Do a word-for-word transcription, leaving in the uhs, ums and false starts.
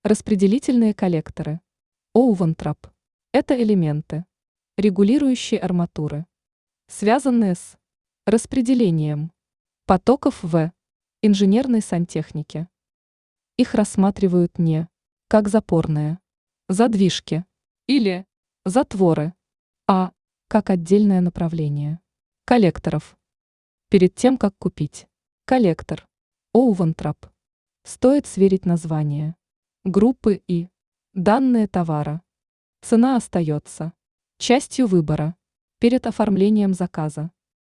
Распределительные коллекторы. Оувентрап. Это элементы, регулирующие арматуры, связанные с распределением потоков в инженерной сантехнике. Их рассматривают не как запорные задвижки или затворы, а как отдельное направление коллекторов. Перед тем, как купить коллектор Оувентрап, стоит сверить название группы и данные товара. Цена остается частью выбора перед оформлением заказа.